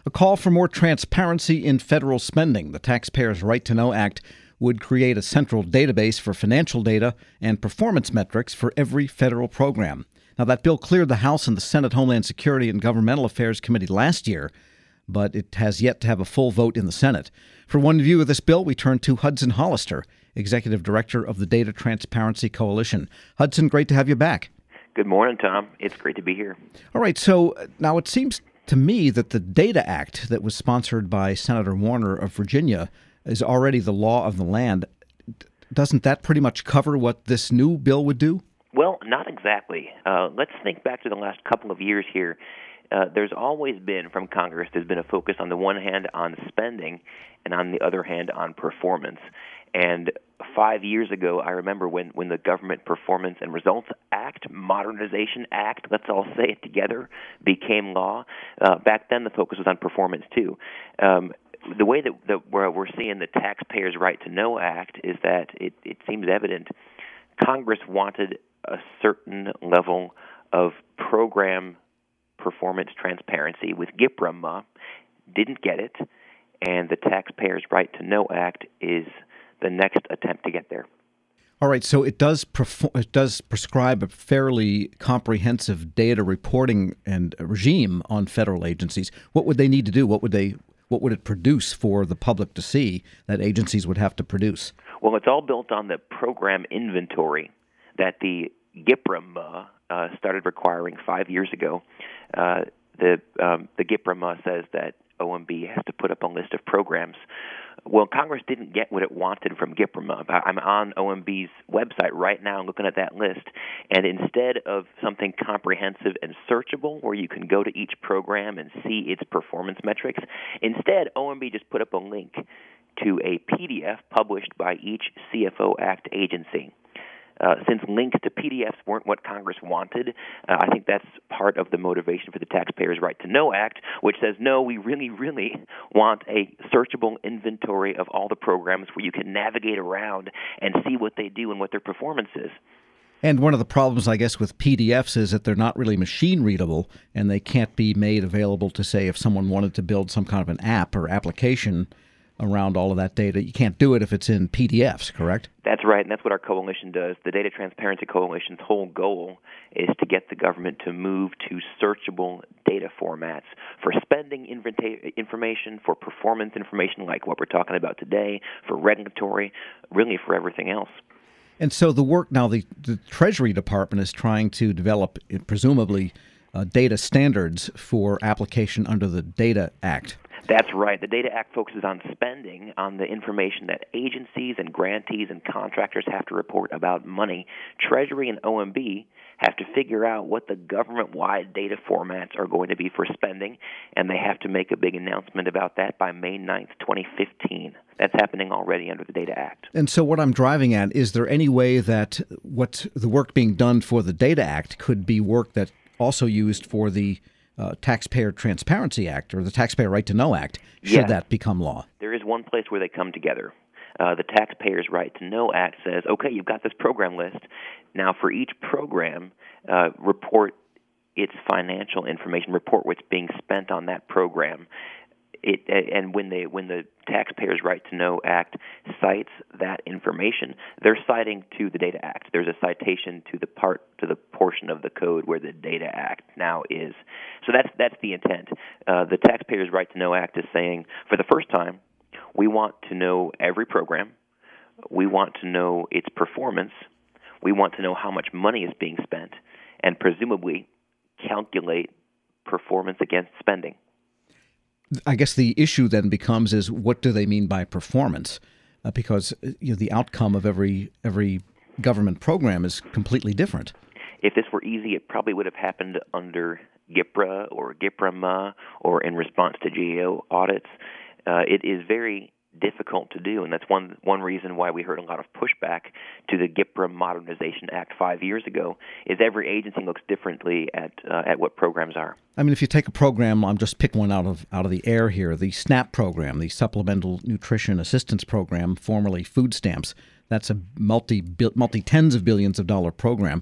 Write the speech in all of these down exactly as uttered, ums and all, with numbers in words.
A call for more transparency in federal spending. The Taxpayers' Right to Know Act would create a central database for financial data and performance metrics for every federal program. Now, that bill cleared the House and the Senate Homeland Security and Governmental Affairs Committee last year, but it has yet to have a full vote in the Senate. For one view of this bill, we turn to Hudson Hollister, Executive Director of the Data Transparency Coalition. Hudson, great to have you back. Good morning, Tom. It's great to be here. All right, so now it seems to me that the DATA Act that was sponsored by Senator Warner of Virginia is already the law of the land. Doesn't that pretty much cover what this new bill would do? Well, not exactly. Uh, let's think back to the last couple of years here. Uh, there's always been, from Congress, there's been a focus on the one hand on spending and on the other hand on performance. And five years ago, I remember when, when the Government Performance and Results Act, Modernization Act, let's all say it together, became law. Uh, back then, the focus was on performance, too. Um, the way that, that we're, we're seeing the Taxpayers' Right to Know Act is that it, it seems evident Congress wanted a certain level of program performance transparency with GIPRA, didn't get it, and the Taxpayers' Right to Know Act is the next attempt to get there. All right, so it does perfor- it does prescribe a fairly comprehensive data reporting and regime on federal agencies. What would they need to do? What would they what would it produce for the public to see that agencies would have to produce? Well, it's all built on the program inventory that the GIPRA uh, started requiring five years ago. Uh, the um, the GIPRA says that O M B has to put up a list of programs. Well, Congress didn't get what it wanted from GIPRA. I'm on O M B's website right now looking at that list, and instead of something comprehensive and searchable where you can go to each program and see its performance metrics, instead O M B just put up a link to a P D F published by each C F O Act agency. Uh, since links to P D Fs weren't what Congress wanted, uh, I think that's part of the motivation for the Taxpayers' Right to Know Act, which says, no, we really, really want a searchable inventory of all the programs where you can navigate around and see what they do and what their performance is. And one of the problems, I guess, with P D Fs is that they're not really machine readable, and they can't be made available to, say, if someone wanted to build some kind of an app or application around all of that data. You can't do it if it's in P D Fs, correct? That's right, and that's what our coalition does. The Data Transparency Coalition's whole goal is to get the government to move to searchable data formats for spending information, for performance information like what we're talking about today, for regulatory, really for everything else. And so the work now, the, the Treasury Department is trying to develop, presumably, uh, data standards for application under the Data Act. That's right. The Data Act focuses on spending, on the information that agencies and grantees and contractors have to report about money. Treasury and O M B have to figure out what the government-wide data formats are going to be for spending, and they have to make a big announcement about that by May ninth, twenty fifteen. That's happening already under the Data Act. And so what I'm driving at, is there any way that what the work being done for the Data Act could be work that also used for the Uh, Taxpayer Transparency Act or the Taxpayer Right to Know Act, should yes. that become law? There is one place where they come together. Uh, the Taxpayers' Right to Know Act says, okay, you've got this program list. Now, for each program, uh, report its financial information, report what's being spent on that program. It, and when they when the Taxpayers' Right to Know Act cites that information, they're citing to the Data Act. There's a citation to the part to the portion of the code where the Data Act now is. So that's that's the intent. Uh, the Taxpayers' Right to Know Act is saying, for the first time, we want to know every program. We want to know its performance. We want to know how much money is being spent, and presumably calculate performance against spending. I guess the issue then becomes is what do they mean by performance? Uh, because you know, the outcome of every every government program is completely different. If this were easy, it probably would have happened under GIPRA or GIPRA or in response to G A O audits. Uh, it is very difficult to do, and that's one one reason why we heard a lot of pushback to the GIPRA Modernization Act five years ago, is every agency looks differently at uh, at what programs are. I mean, if you take a program, I'm just picking one out of out of the air here, the SNAP program, the Supplemental Nutrition Assistance Program, formerly food stamps, that's a multi multi tens of billions of dollar program.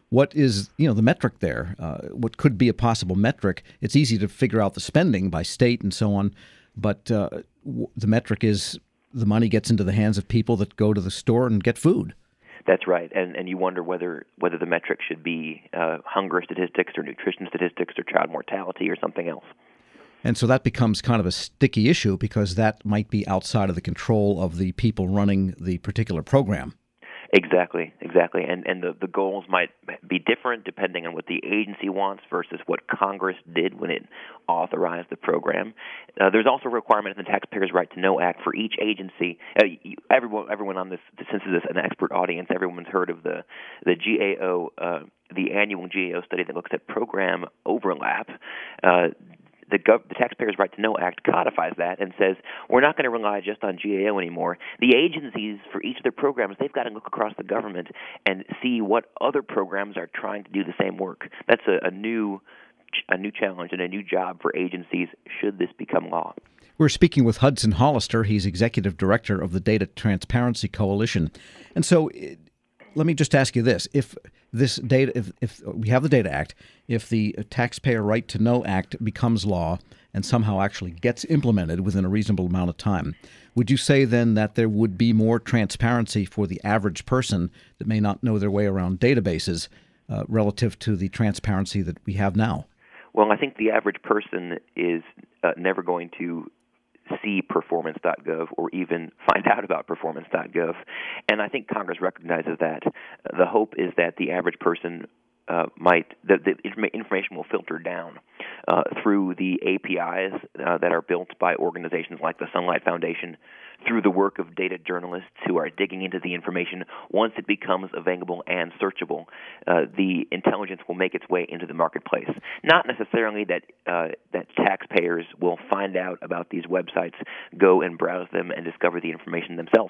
what is, you know, the metric there? Uh, what could be a possible metric? It's easy to figure out the spending by state and so on, but uh, w- the metric is the money gets into the hands of people that go to the store and get food. That's right, and and you wonder whether whether the metric should be uh, hunger statistics or nutrition statistics or child mortality or something else. And so that becomes kind of a sticky issue because that might be outside of the control of the people running the particular program. Exactly, exactly. And and the, the goals might be different depending on what the agency wants versus what Congress did when it authorized the program. Uh, there's also a requirement in the Taxpayers' Right to Know Act for each agency. Uh, you, everyone everyone on this, since this is an expert audience, everyone's heard of the, the G A O, uh, the annual G A O study that looks at program overlap. Uh, The, Gov- the Taxpayers' Right to Know Act codifies that and says we're not going to rely just on G A O anymore. The agencies for each of their programs, they've got to look across the government and see what other programs are trying to do the same work. That's a, a new a new challenge and a new job for agencies should this become law. We're speaking with Hudson Hollister. He's executive director of the Data Transparency Coalition. And so it, let me just ask you this. If this data, if, if we have the Data Act, if the Taxpayer Right to Know Act becomes law and somehow actually gets implemented within a reasonable amount of time, would you say then that there would be more transparency for the average person that may not know their way around databases uh, relative to the transparency that we have now? Well, I think the average person is uh, never going to see performance dot gov or even find out about performance dot gov. And I think Congress recognizes that. The hope is that the average person uh, might, the, the information will filter down uh, through the A P Is uh, that are built by organizations like the Sunlight Foundation, through the work of data journalists who are digging into the information. Once it becomes available and searchable, uh, the intelligence will make its way into the marketplace. Not necessarily that uh, that taxpayers will find out about these websites, go and browse them, and discover the information themselves.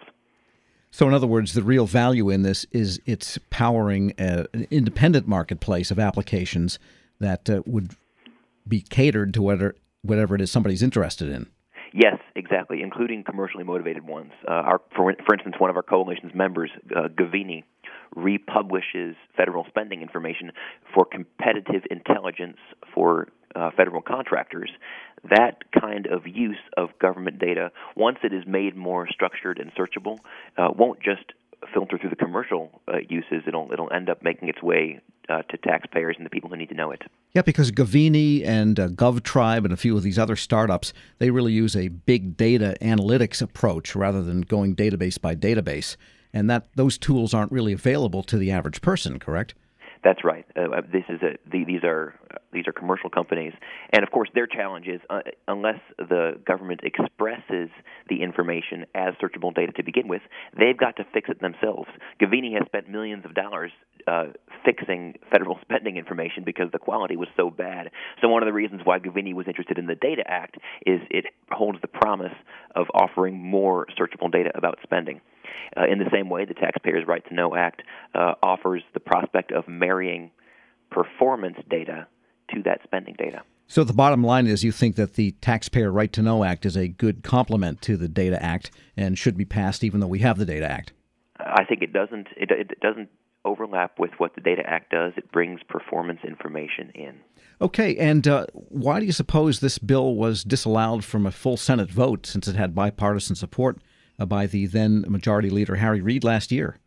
So in other words, the real value in this is it's powering a, an independent marketplace of applications that uh, would be catered to whatever, whatever it is somebody's interested in. Yes, exactly, including commercially motivated ones. Uh, our, for, for instance, one of our coalition's members, uh, Gavini, republishes federal spending information for competitive intelligence for uh, federal contractors. That kind of use of government data, once it is made more structured and searchable, uh, won't just filter through the commercial uh, uses. It'll it'll end up making its way uh, to taxpayers and the people who need to know it. Yeah, because Gavini and uh, GovTribe and a few of these other startups, they really use a big data analytics approach rather than going database by database. And that those tools aren't really available to the average person, correct? That's right. Uh, this is a, the, these are uh, these are commercial companies, and of course, their challenge is uh, unless the government expresses the information as searchable data to begin with, they've got to fix it themselves. Gavini has spent millions of dollars uh, fixing federal spending information because the quality was so bad. So one of the reasons why Gavini was interested in the Data Act is it holds the promise of offering more searchable data about spending. Uh, in the same way, the Taxpayers' Right to Know Act uh, offers the prospect of marrying performance data to that spending data. So the bottom line is you think that the Taxpayer Right to Know Act is a good complement to the Data Act and should be passed even though we have the Data Act. I think it doesn't it, it doesn't overlap with what the Data Act does. It brings performance information in. Okay, and uh, why do you suppose this bill was disallowed from a full Senate vote since it had bipartisan support uh, by the then Majority Leader Harry Reid last year?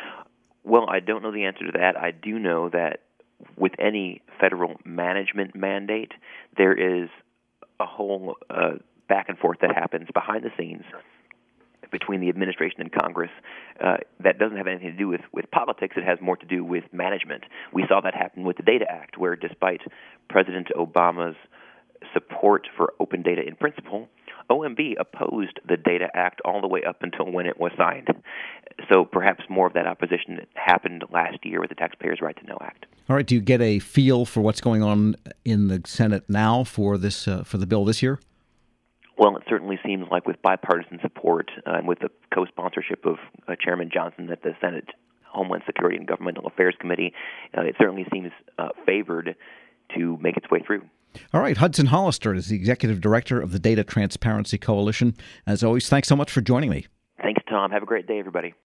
Well, I don't know the answer to that. I do know that with any federal management mandate, there is a whole uh, back and forth that happens behind the scenes between the administration and Congress uh, that doesn't have anything to do with, with politics. It has more to do with management. We saw that happen with the Data Act, where despite President Obama's support for open data in principle, O M B opposed the Data Act all the way up until when it was signed. So perhaps more of that opposition happened last year with the Taxpayers' Right to Know Act. All right. Do you get a feel for what's going on in the Senate now for this uh, for the bill this year? Well, it certainly seems like with bipartisan support uh, and with the co-sponsorship of uh, Chairman Johnson at the Senate Homeland Security and Governmental Affairs Committee, uh, it certainly seems uh, favored to make its way through. All right. Hudson Hollister is the Executive Director of the Data Transparency Coalition. As always, thanks so much for joining me. Thanks, Tom. Have a great day, everybody.